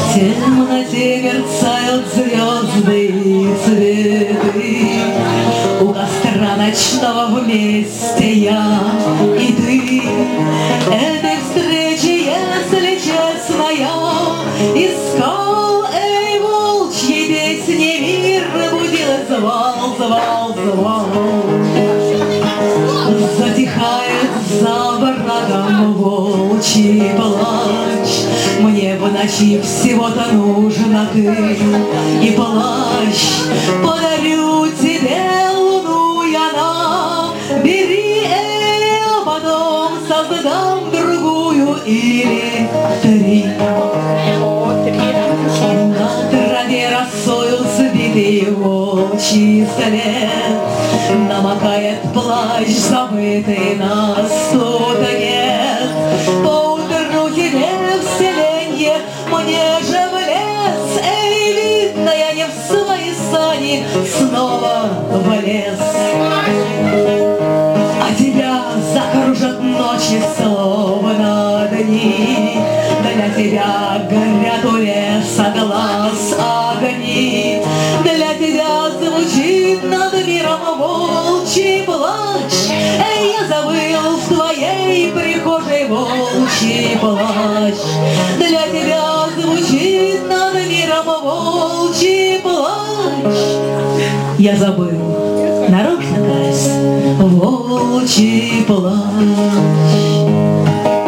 темноте мерцают звезды и цветы. У костра ночного вместе я и ты. Этой встречи, если честно, я искал. Эй, волчьи песни мир будил, звал, звал, звал. Затихает за врагом волчий плач. Мне в ночи всего-то нужно ты и плащ. Подарю тебе луну я на бери, а потом создам другую или три. На траве росою сбитый волчий след, намокает плащ, забытый на 100 лет. Поутру тебе вселенье, мне же в лес. Эй, видно, я не в свои сани снова в лес. А тебя закружат ночи, словно дни. Для тебя горят у леса глаз огни. Для тебя звучит над миром волчий плач. Эй, я забыл в твоей прихожей волчий плач. Для тебя звучит над миром волчий плач. Я забыл, нарочно, Кась, волчий плач.